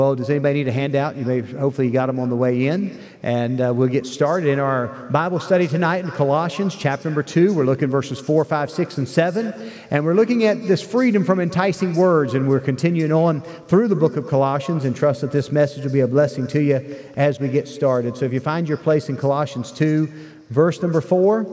Well, does anybody need a handout? Hopefully you got them on the way in. And we'll get started in our Bible study tonight in Colossians chapter number 2. We're looking at verses 4, 5, 6, and 7. And we're looking at this freedom from enticing words. And we're continuing on through the book of Colossians, and trust that this message will be a blessing to you as we get started. So if you find your place in Colossians 2, verse number 4,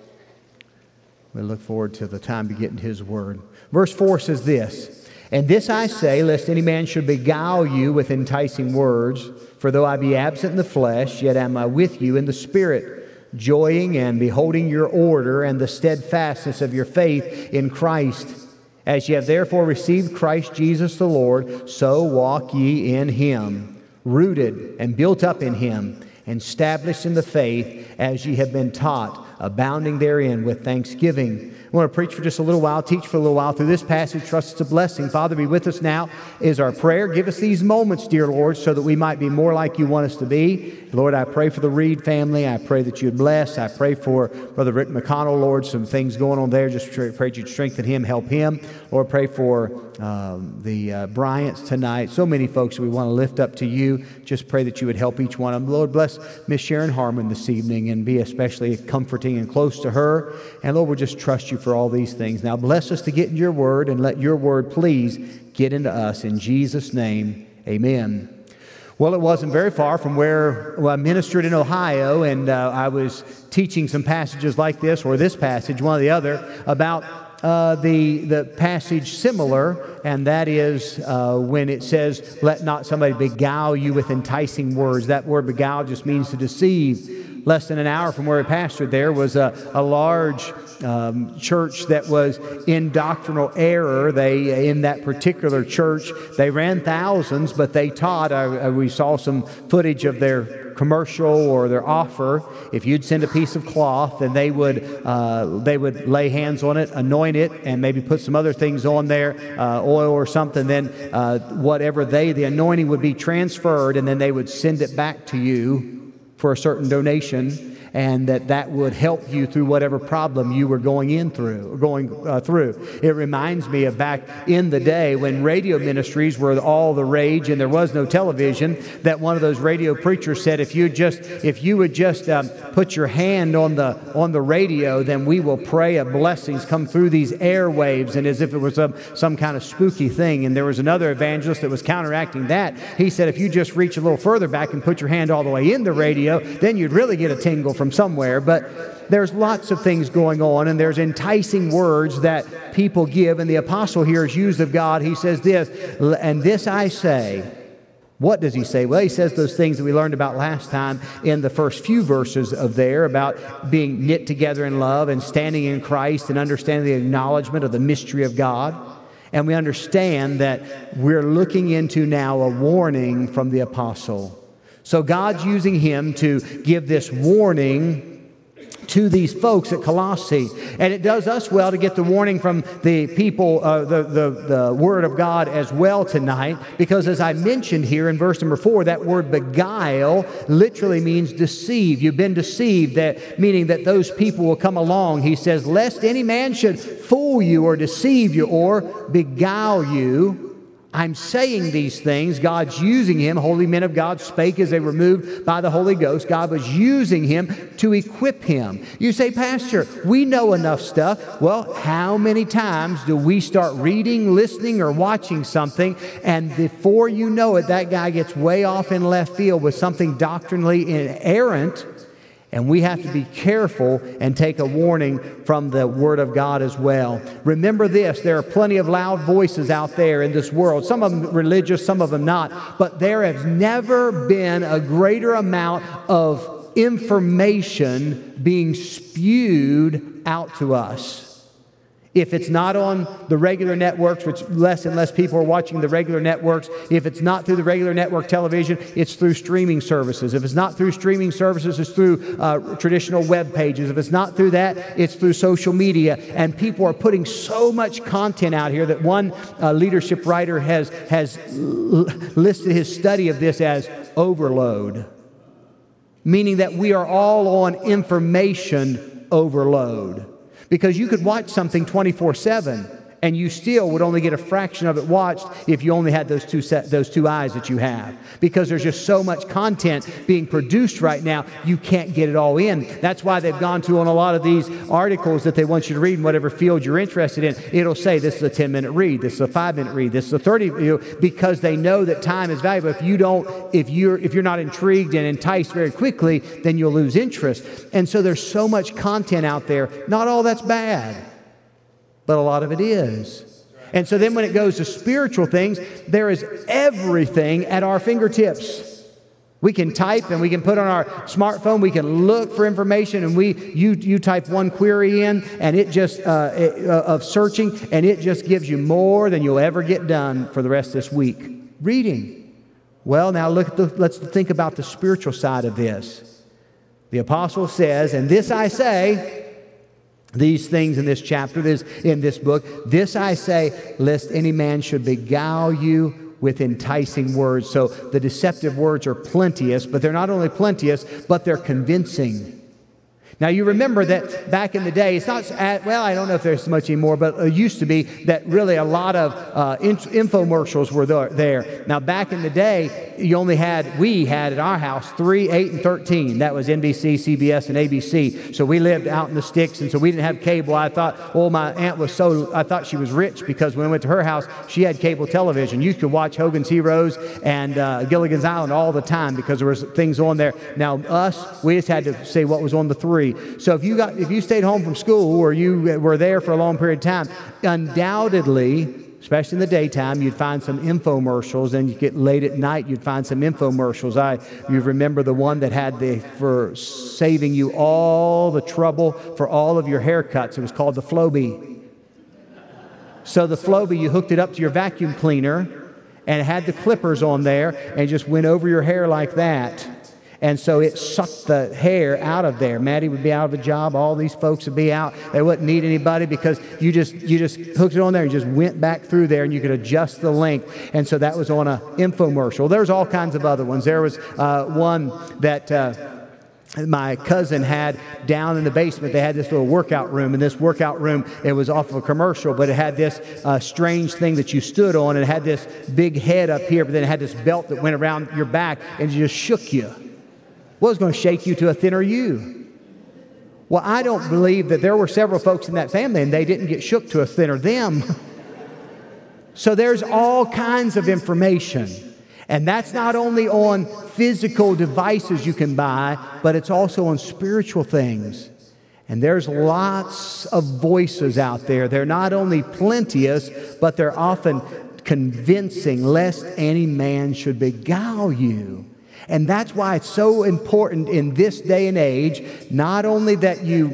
we look forward to the time to get into His Word. Verse 4 says this: "And this I say, lest any man should beguile you with enticing words. For though I be absent in the flesh, yet am I with you in the Spirit, joying and beholding your order and the steadfastness of your faith in Christ. As ye have therefore received Christ Jesus the Lord, so walk ye in Him, rooted and built up in Him, and established in the faith as ye have been taught, abounding therein with thanksgiving." I want to preach for just a little while, teach for a little while through this passage. Trust it's a blessing. Father, be with us now is our prayer. Give us these moments, dear Lord, so that we might be more like you want us to be. Lord, I pray for the Reed family. I pray that you would bless. I pray for Brother Rick McConnell, Lord, some things going on there. Just pray you'd strengthen him, help him. Lord, pray for the Bryants tonight. So many folks we want to lift up to you. Just pray that you would help each one of them. Lord, bless Miss Sharon Harmon this evening and be especially comforting and close to her. And Lord, we'll just trust you for all these things. Now bless us to get in your word, and let your word please get into us. In Jesus' name, amen. Well, it wasn't very far from where I ministered in Ohio, and I was teaching some passages like this, or this passage, one or the other, about the passage similar, and that is when it says, "Let not somebody beguile you with enticing words." That word beguile just means to deceive. Less than an hour from where I pastored there was a large church that was in doctrinal error. They, in that particular church, they ran thousands, but they taught, we saw some footage of their commercial or their offer. If you'd send a piece of cloth, then they would lay hands on it, anoint it, and maybe put some other things on there, oil or something. Then whatever the anointing would be transferred, and then they would send it back to you for a certain donation, and that would help you through whatever problem you were going through. It reminds me of back in the day when radio ministries were all the rage and there was no television, that one of those radio preachers said, if you would just put your hand on the radio, then we will pray a blessings come through these airwaves, and as if it was some kind of spooky thing. And there was another evangelist that was counteracting that. He said, if you just reach a little further back and put your hand all the way in the radio, then you'd really get a tingle from somewhere. But there's lots of things going on, and there's enticing words that people give, and the apostle here is used of God. He says this, "And this I say." What does he say? Well, he says those things that we learned about last time in the first few verses of there, about being knit together in love and standing in Christ and understanding the acknowledgement of the mystery of God. And we understand that we're looking into now a warning from the apostle. So God's using him to give this warning to these folks at Colossae. And it does us well to get the warning from the people, the Word of God as well tonight, because as I mentioned here in verse number 4, that word beguile literally means deceive. You've been deceived, that meaning that those people will come along. He says, lest any man should fool you or deceive you or beguile you. I'm saying these things. God's using him. Holy men of God spake as they were moved by the Holy Ghost. God was using him to equip him. You say, Pastor, we know enough stuff. Well, how many times do we start reading, listening, or watching something, and before you know it, that guy gets way off in left field with something doctrinally inerrant? And we have to be careful and take a warning from the Word of God as well. Remember this, there are plenty of loud voices out there in this world. Some of them religious, some of them not. But there has never been a greater amount of information being spewed out to us. If it's not on the regular networks, which less and less people are watching the regular networks, if it's not through the regular network television, it's through streaming services. If it's not through streaming services, it's through traditional web pages. If it's not through that, it's through social media. And people are putting so much content out here that one leadership writer has listed his study of this as overload, meaning that we are all on information overload. Because you could watch something 24/7 And you still would only get a fraction of it watched if you only had those two eyes that you have. Because there's just so much content being produced right now, you can't get it all in. That's why they've gone to on a lot of these articles that they want you to read in whatever field you're interested in. It'll say this is a 10-minute read, this is a 5-minute read, this is a 30, because they know that time is valuable. If you're not intrigued and enticed very quickly, then you'll lose interest. And so there's so much content out there. Not all that's bad, but a lot of it is. And so then when it goes to spiritual things, there is everything at our fingertips. We can type and we can put on our smartphone, we can look for information, and you type one query in and it just of searching, and it just gives you more than you'll ever get done for the rest of this week. Reading. Well, now let's think about the spiritual side of this. The apostle says, and this I say, these things in this chapter, in this book, this I say, lest any man should beguile you with enticing words. So the deceptive words are plenteous, but they're not only plenteous, but they're convincing. Now, you remember that back in the day, it's not, well, I don't know if there's so much anymore, but it used to be that really a lot of infomercials were there. Now, back in the day, we had at our house 3, 8, and 13. That was NBC, CBS, and ABC. So we lived out in the sticks, and so we didn't have cable. I thought, my aunt I thought she was rich, because when I went to her house, she had cable television. You could watch Hogan's Heroes and Gilligan's Island all the time because there was things on there. Now, we just had to say what was on the 3. So if you stayed home from school or you were there for a long period of time, undoubtedly, especially in the daytime, you'd find some infomercials, and you get late at night, you'd find some infomercials. You remember the one that had for saving you all the trouble for all of your haircuts. It was called the Flowbee. So the Flowbee, you hooked it up to your vacuum cleaner, and it had the clippers on there, and just went over your hair like that. And so it sucked the hair out of there. Maddie would be out of a job. All these folks would be out. They wouldn't need anybody, because you just hooked it on there and just went back through there, and you could adjust the length. And so that was on an infomercial. There's all kinds of other ones. There was one that my cousin had down in the basement. They had this little workout room. In this workout room, it was off of a commercial, but it had this strange thing that you stood on, and it had this big head up here, but then it had this belt that went around your back and just shook you. Well, it was going to shake you to a thinner you. Well, I don't believe that there were several folks in that family and they didn't get shook to a thinner them. So there's all kinds of information. And that's not only on physical devices you can buy, but it's also on spiritual things. And there's lots of voices out there. They're not only plenteous, but they're often convincing, lest any man should beguile you. And that's why it's so important in this day and age, not only that you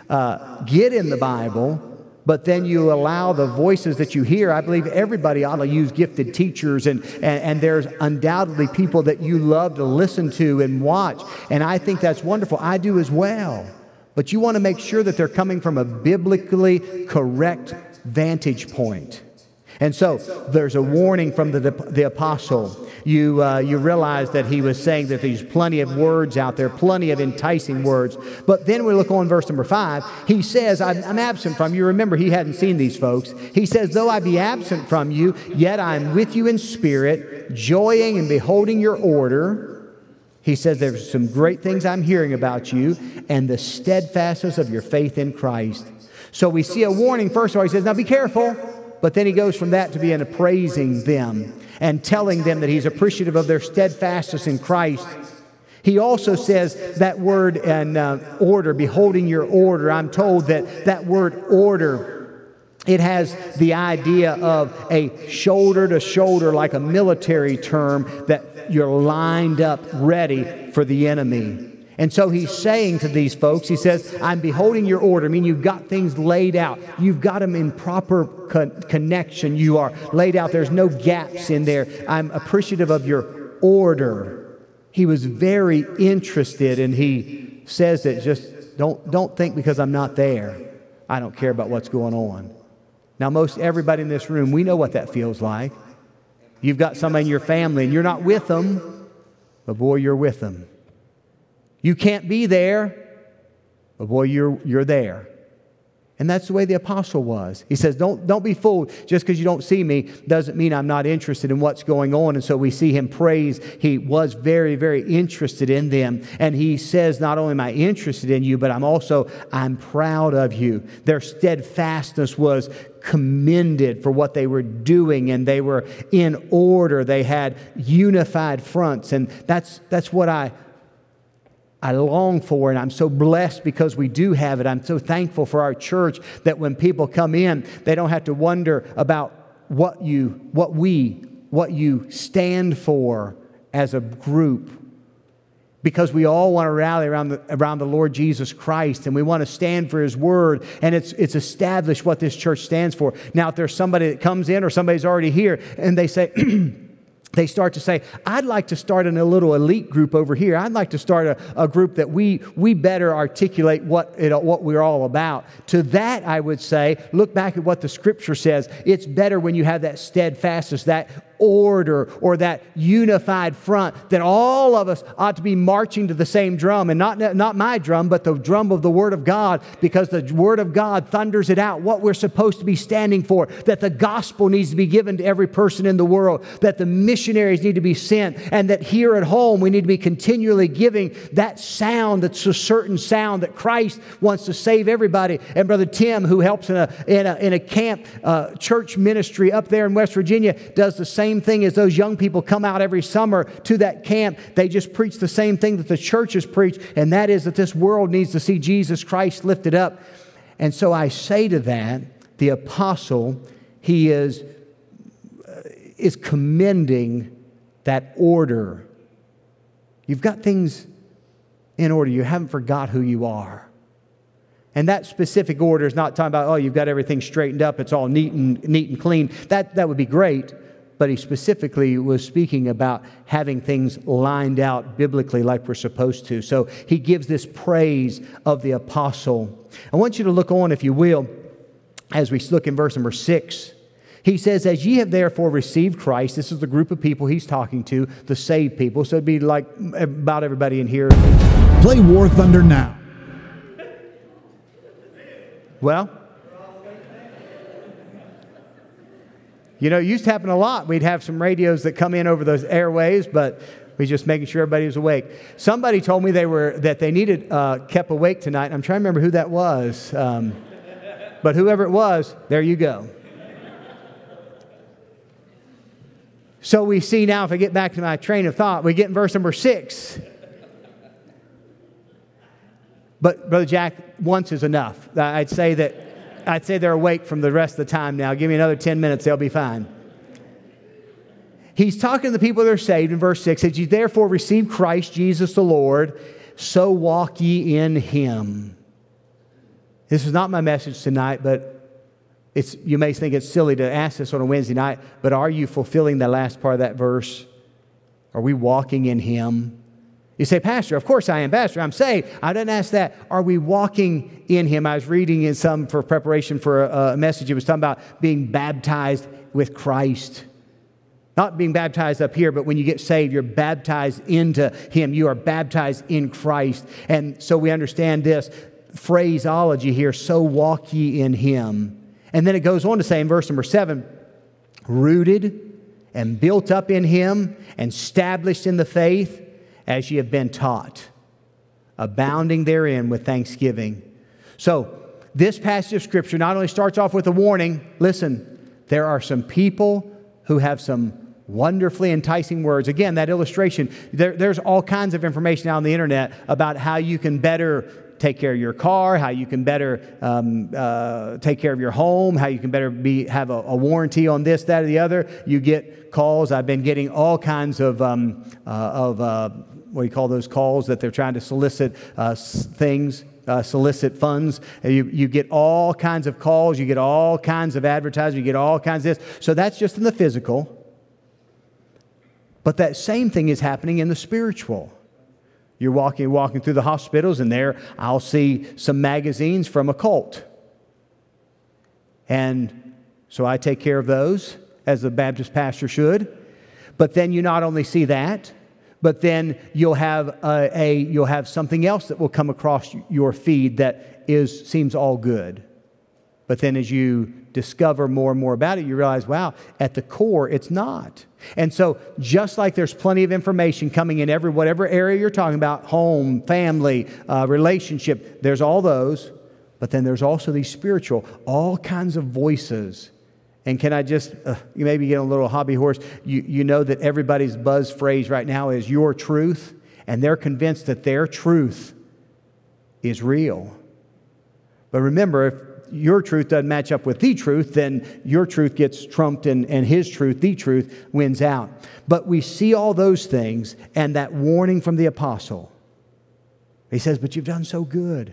get in the Bible, but then you allow the voices that you hear. I believe everybody ought to use gifted teachers, and there's undoubtedly people that you love to listen to and watch. And I think that's wonderful. I do as well. But you want to make sure that they're coming from a biblically correct vantage point. And so there's a warning from the apostle. You realize that he was saying that there's plenty of words out there, plenty of enticing words. But then we look on verse number 5. He says, I'm absent from you. Remember, he hadn't seen these folks. He says, though I be absent from you, yet I am with you in spirit, joying and beholding your order. He says, there's some great things I'm hearing about you and the steadfastness of your faith in Christ. So we see a warning. First of all, he says, now be careful. But then he goes from that to being praising them and telling them that he's appreciative of their steadfastness in Christ. He also says that word and order, beholding your order. I'm told that word order, it has the idea of a shoulder to shoulder, like a military term, that you're lined up ready for the enemy. And so he's saying to these folks, he says, I'm beholding your order. I mean, you've got things laid out. You've got them in proper connection. You are laid out. There's no gaps in there. I'm appreciative of your order. He was very interested, and he says that just don't think because I'm not there, I don't care about what's going on. Now, most everybody in this room, we know what that feels like. You've got somebody in your family, and you're not with them, but boy, you're with them. You can't be there, but boy, you're there. And that's the way the apostle was. He says, don't be fooled. Just because you don't see me doesn't mean I'm not interested in what's going on. And so we see him praise. He was very, very interested in them. And he says, not only am I interested in you, but I'm proud of you. Their steadfastness was commended for what they were doing, and they were in order. They had unified fronts. And that's what I long for, and I'm so blessed because we do have it. I'm so thankful for our church that when people come in, they don't have to wonder about what you stand for as a group, because we all want to rally around the Lord Jesus Christ, and we want to stand for His Word, and it's established what this church stands for. Now, if there's somebody that comes in or somebody's already here, and they say, they start to say, I'd like to start in a little elite group over here. I'd like to start a group that we better articulate what we're all about. To that, I would say, look back at what the Scripture says. It's better when you have that steadfastness, that order, or that unified front, that all of us ought to be marching to the same drum, and not my drum, but the drum of the Word of God, because the Word of God thunders it out, what we're supposed to be standing for, that the gospel needs to be given to every person in the world, that the missionaries need to be sent, and that here at home we need to be continually giving that sound, that's a certain sound that Christ wants to save everybody. And Brother Tim, who helps in a camp church ministry up there in West Virginia, does the same thing as those young people come out every summer to that camp. They just preach the same thing that the churches preach, and that is that this world needs to see Jesus Christ lifted up. And so I say to that, the apostle, he is commending that order. You've got things in order. You haven't forgot who you are. And that specific order is not talking about, you've got everything straightened up, it's all neat and clean. That would be great. But he specifically was speaking about having things lined out biblically like we're supposed to. So he gives this praise of the apostle. I want you to look on, if you will, as we look in verse number 6. He says, as ye have therefore received Christ, this is the group of people he's talking to, the saved people. So it'd be like about everybody in here. Play War Thunder now. Well, it used to happen a lot. We'd have some radios that come in over those airwaves, but we're just making sure everybody was awake. Somebody told me that they needed kept awake tonight. I'm trying to remember who that was. But whoever it was, there you go. So we see now, if I get back to my train of thought, we get in verse number 6. But Brother Jack, once is enough. I'd say they're awake from the rest of the time now. Give me another 10 minutes, they'll be fine. He's talking to the people that are saved in verse 6. As you therefore receive Christ Jesus the Lord, so walk ye in Him. This is not my message tonight, but you may think it's silly to ask this on a Wednesday night, but are you fulfilling the last part of that verse? Are we walking in Him? You say, Pastor, of course I am. Pastor, I'm saved. I didn't ask that. Are we walking in Him? I was reading in some for preparation for a message. It was talking about being baptized with Christ. Not being baptized up here, but when you get saved, you're baptized into Him. You are baptized in Christ. And so we understand this phraseology here, so walk ye in Him. And then it goes on to say in verse number 7, rooted and built up in Him and established in the faith, as ye have been taught, abounding therein with thanksgiving. So, this passage of Scripture not only starts off with a warning, listen, there are some people who have some wonderfully enticing words. Again, that illustration, there's all kinds of information out on the internet about how you can better take care of your car, how you can better take care of your home, how you can better have a warranty on this, that, or the other. You get calls. I've been getting all kinds of what do you call those calls that they're trying to solicit things, solicit funds. You get all kinds of calls. You get all kinds of advertising. You get all kinds of this. So that's just in the physical. But that same thing is happening in the spiritual. You're walking through the hospitals, and there I'll see some magazines from a cult. And so I take care of those, as the Baptist pastor should. But then you not only see that, but then you'll have something else that will come across your feed that seems all good. But then as you discover more and more about it, you realize, wow, at the core, it's not. And so just like there's plenty of information coming in whatever area you're talking about, home, family, relationship, there's all those. But then there's also these spiritual, all kinds of voices. And can I just, you maybe get a little hobby horse, you know that everybody's buzz phrase right now is your truth, and they're convinced that their truth is real. But remember, if your truth doesn't match up with the truth, then your truth gets trumped and his truth, the truth, wins out. But we see all those things and that warning from the apostle. He says, but you've done so good.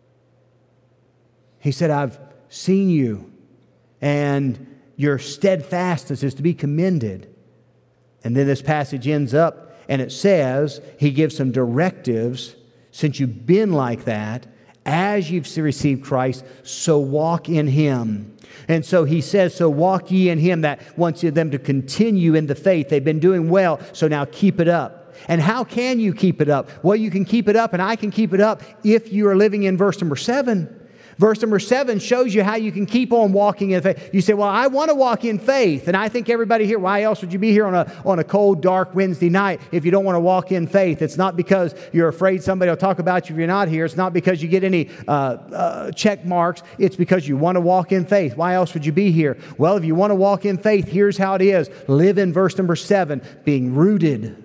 He said, I've seen you, and your steadfastness is to be commended. And then this passage ends up, and it says, he gives some directives. Since you've been like that, as you've received Christ, so walk in Him. And so he says, so walk ye in Him. That wants them to continue in the faith. They've been doing well, so now keep it up. And how can you keep it up? Well, you can keep it up, and I can keep it up if you are living in verse number 7. Verse number 7 shows you how you can keep on walking in faith. You say, well, I want to walk in faith. And I think everybody here, why else would you be here on a cold, dark Wednesday night if you don't want to walk in faith? It's not because you're afraid somebody will talk about you if you're not here. It's not because you get any check marks. It's because you want to walk in faith. Why else would you be here? Well, if you want to walk in faith, here's how it is. Live in verse number 7, being rooted.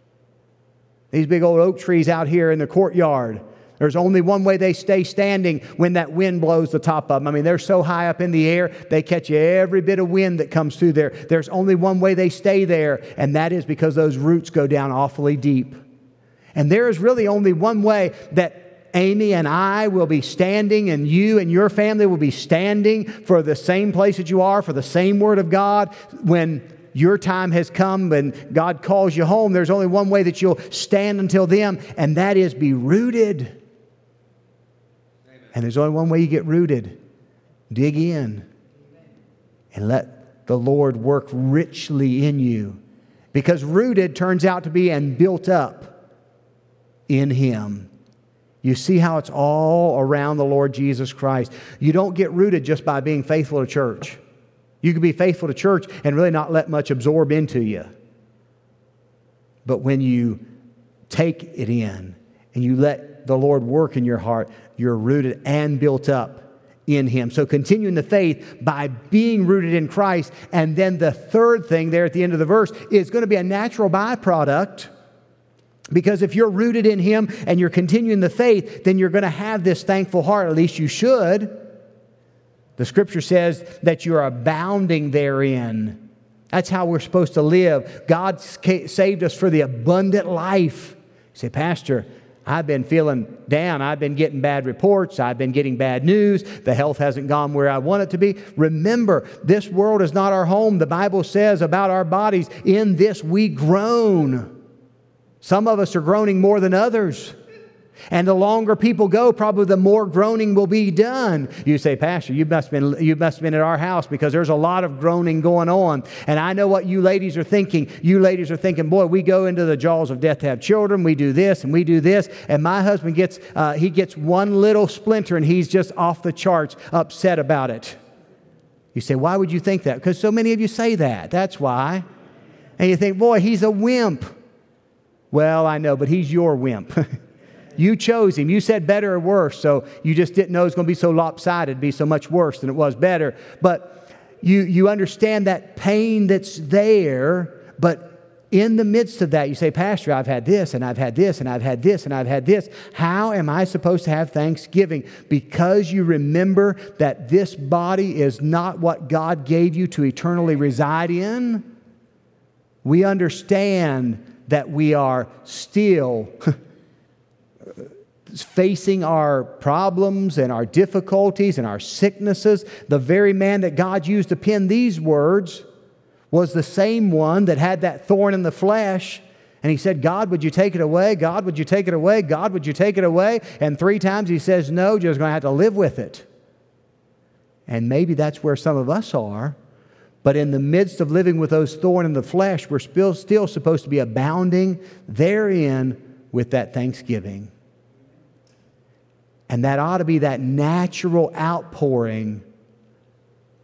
These big old oak trees out here in the courtyard. There's only one way they stay standing when that wind blows the top of them. I mean, they're so high up in the air, they catch every bit of wind that comes through there. There's only one way they stay there, and that is because those roots go down awfully deep. And there is really only one way that Amy and I will be standing, and you and your family will be standing for the same place that you are, for the same Word of God. When your time has come and God calls you home, there's only one way that you'll stand until then, and that is be rooted. And there's only one way you get rooted. Dig in and let the Lord work richly in you. Because rooted turns out to be and built up in Him. You see how it's all around the Lord Jesus Christ. You don't get rooted just by being faithful to church. You can be faithful to church and really not let much absorb into you. But when you take it in and you let the Lord work in your heart, you're rooted and built up in Him. So continue in the faith by being rooted in Christ. And then the third thing there at the end of the verse is going to be a natural byproduct. Because if you're rooted in Him and you're continuing the faith, then you're going to have this thankful heart. At least you should. The Scripture says that you're abounding therein. That's how we're supposed to live. God saved us for the abundant life. You say, Pastor, I've been feeling down. I've been getting bad reports. I've been getting bad news. The health hasn't gone where I want it to be. Remember, this world is not our home. The Bible says about our bodies, in this we groan. Some of us are groaning more than others. And the longer people go, probably the more groaning will be done. You say, Pastor, you must have been at our house because there's a lot of groaning going on. And I know what you ladies are thinking. You ladies are thinking, boy, we go into the jaws of death to have children. We do this and we do this. And my husband gets one little splinter and he's just off the charts, upset about it. You say, why would you think that? Because so many of you say that. That's why. And you think, boy, he's a wimp. Well, I know, but he's your wimp. You chose him. You said better or worse, so you just didn't know it was going to be so lopsided, be so much worse than it was better. But you understand that pain that's there, but in the midst of that, you say, Pastor, I've had this, and I've had this, and I've had this, and I've had this. How am I supposed to have thanksgiving? Because you remember that this body is not what God gave you to eternally reside in. We understand that we are still facing our problems and our difficulties and our sicknesses. The very man that God used to pen these words was the same one that had that thorn in the flesh. And he said, God, would you take it away? God, would you take it away? God, would you take it away? And 3 times he says, no, you're just going to have to live with it. And maybe that's where some of us are. But in the midst of living with those thorns in the flesh, we're still supposed to be abounding therein with that thanksgiving. And that ought to be that natural outpouring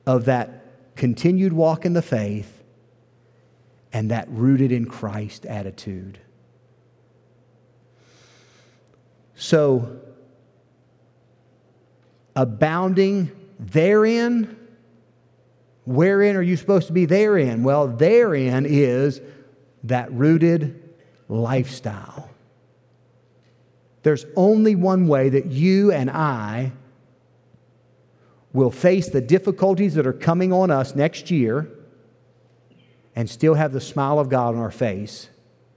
of that continued walk in the faith and that rooted in Christ attitude. So, abounding therein, wherein are you supposed to be therein? Well, therein is that rooted lifestyle. There's only one way that you and I will face the difficulties that are coming on us next year and still have the smile of God on our face.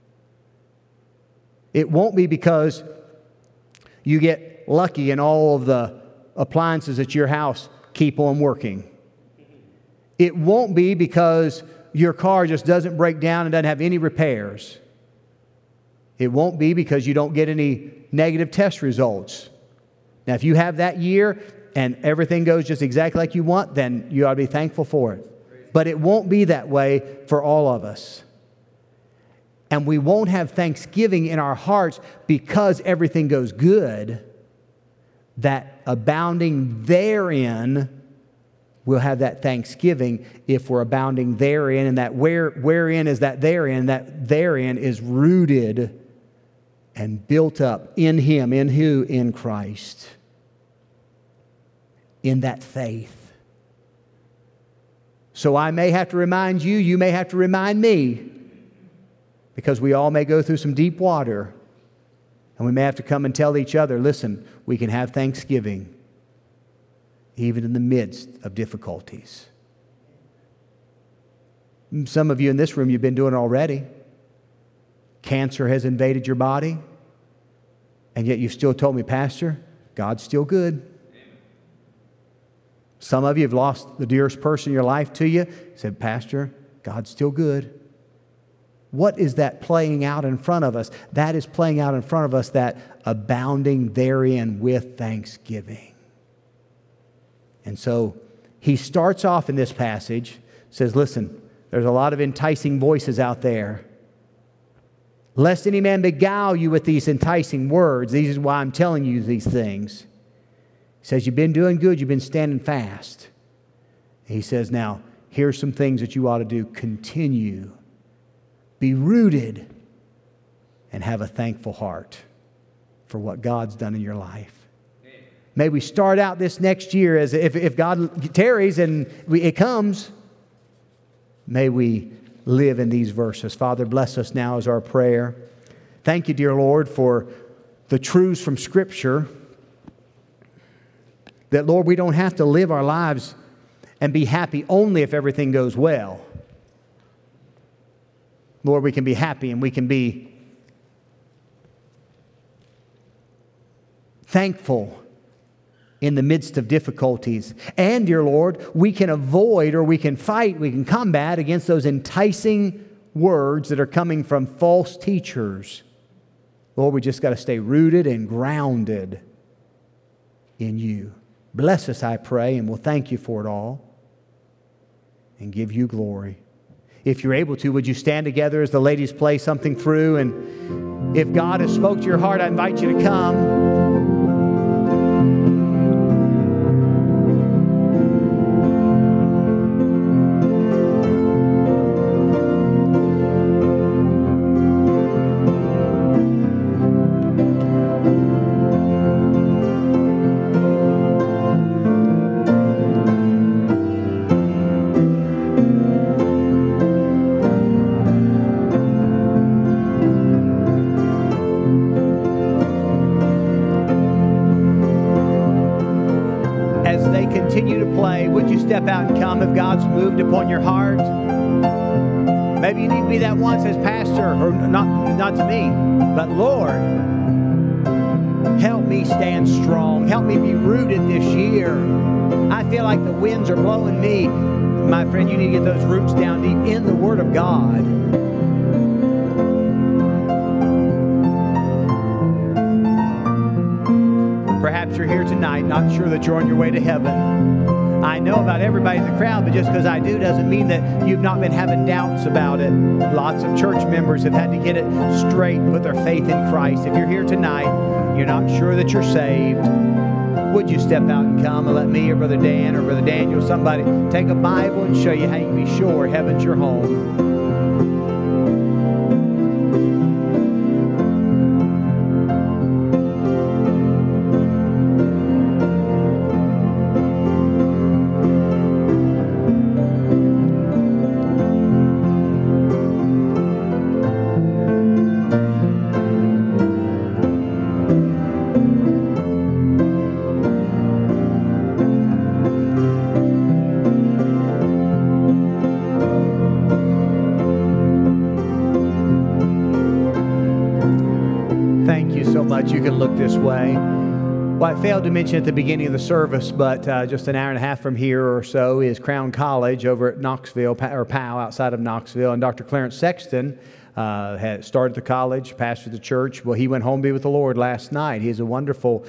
It won't be because you get lucky and all of the appliances at your house keep on working. It won't be because your car just doesn't break down and doesn't have any repairs. It won't be because you don't get any negative test results. Now, if you have that year and everything goes just exactly like you want, then you ought to be thankful for it. But it won't be that way for all of us. And we won't have thanksgiving in our hearts because everything goes good. That abounding therein, we'll have that thanksgiving if we're abounding therein. And that wherein is that therein is rooted and built up in Him. In who? In Christ. In that faith. So I may have to remind you, you may have to remind me, because we all may go through some deep water, and we may have to come and tell each other, listen, we can have thanksgiving even in the midst of difficulties. Some of you in this room, you've been doing it already. Cancer has invaded your body, and yet you've still told me, Pastor, God's still good. Some of you have lost the dearest person in your life to you. Said, Pastor, God's still good. What is that playing out in front of us? That is playing out in front of us that abounding therein with thanksgiving. And so he starts off in this passage, says, listen, there's a lot of enticing voices out there. Lest any man beguile you with these enticing words. This is why I'm telling you these things. He says, you've been doing good, you've been standing fast. He says, now, here's some things that you ought to do. Continue. Be rooted and have a thankful heart for what God's done in your life. May we start out this next year as if God tarries and it comes, may we live in these verses. Father, bless us now as our prayer. Thank you, dear Lord, for the truths from Scripture. That, Lord, we don't have to live our lives and be happy only if everything goes well. Lord, we can be happy and we can be thankful in the midst of difficulties. And, dear Lord, we can avoid or we can fight, we can combat against those enticing words that are coming from false teachers. Lord, we just got to stay rooted and grounded in You. Bless us, I pray, and we'll thank You for it all and give You glory. If you're able to, would you stand together as the ladies play something through? And if God has spoke to your heart, I invite you to come. Step out and come if God's moved upon your heart. Maybe you need to be that one that says, Pastor, or not to me, but Lord, help me stand strong. Help me be rooted this year. I feel like the winds are blowing me. My friend, you need to get those roots down deep in the Word of God. Perhaps you're here tonight, not sure that you're on your way to heaven. I know about everybody in the crowd, but just because I do doesn't mean that you've not been having doubts about it. Lots of church members have had to get it straight and put their faith in Christ. If you're here tonight, you're not sure that you're saved, would you step out and come and let me or Brother Dan or Brother Daniel, somebody, take a Bible and show you how you can be sure heaven's your home. You can look this way. Well, I failed to mention at the beginning of the service, but just an hour and a half from here or so is Crown College over at Knoxville, or Powell, outside of Knoxville. And Dr. Clarence Sexton had started the college, pastored the church. Well, he went home to be with the Lord last night. He's a wonderful,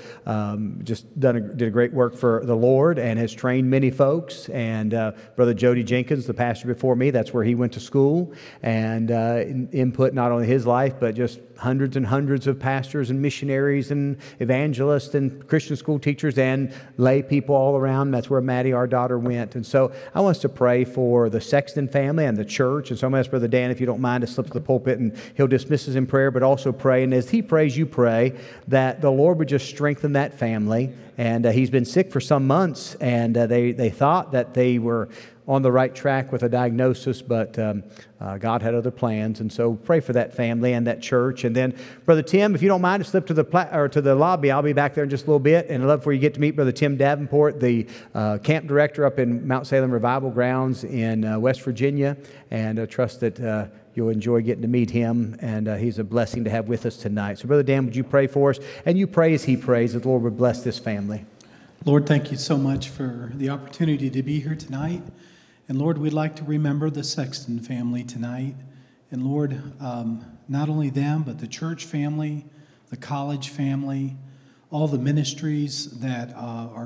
did a great work for the Lord and has trained many folks. And Brother Jody Jenkins, the pastor before me, that's where he went to school. And input not only his life, but just hundreds and hundreds of pastors and missionaries and evangelists and Christian school teachers and lay people all around. That's where Maddie, our daughter, went. And so I want us to pray for the Sexton family and the church. And so I'm going to ask Brother Dan, if you don't mind, to slip to the pulpit and he'll dismiss us in prayer, but also pray. And as he prays, you pray that the Lord would just strengthen that family. And he's been sick for some months, and they thought that they were on the right track with a diagnosis, but God had other plans. And so pray for that family and that church. And then, Brother Tim, if you don't mind to slip to the lobby, I'll be back there in just a little bit. And I'd love for you to get to meet Brother Tim Davenport, the camp director up in Mount Salem Revival Grounds in West Virginia. And I trust that you'll enjoy getting to meet him, and he's a blessing to have with us tonight. So, Brother Dan, would you pray for us? And you pray as he prays, that the Lord would bless this family. Lord, thank you so much for the opportunity to be here tonight. And Lord, we'd like to remember the Sexton family tonight. And Lord, not only them, but the church family, the college family, all the ministries that are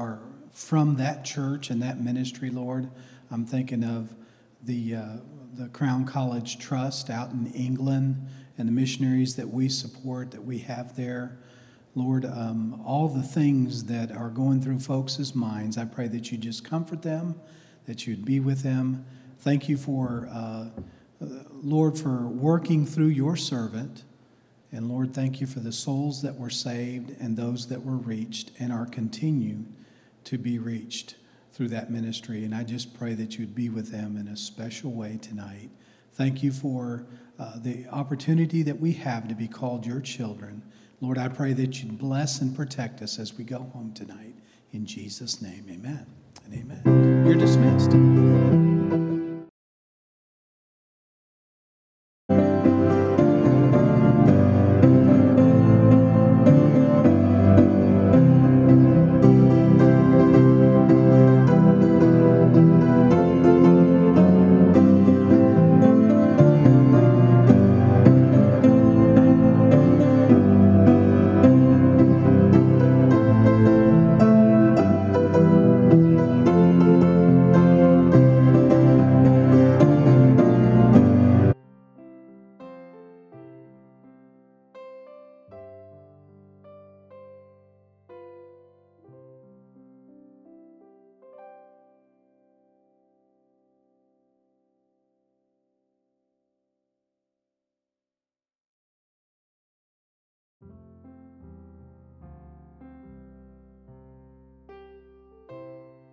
from that church and that ministry, Lord. I'm thinking of the Crown College Trust out in England and the missionaries that we support, that we have there. Lord, all the things that are going through folks' minds, I pray that you just comfort them, that you'd be with them. Thank you for, Lord, for working through your servant. And Lord, thank you for the souls that were saved and those that were reached and are continue to be reached through that ministry. And I just pray that you'd be with them in a special way tonight. Thank you for the opportunity that we have to be called your children. Lord, I pray that you'd bless and protect us as we go home tonight. In Jesus' name, amen and amen. You're dismissed.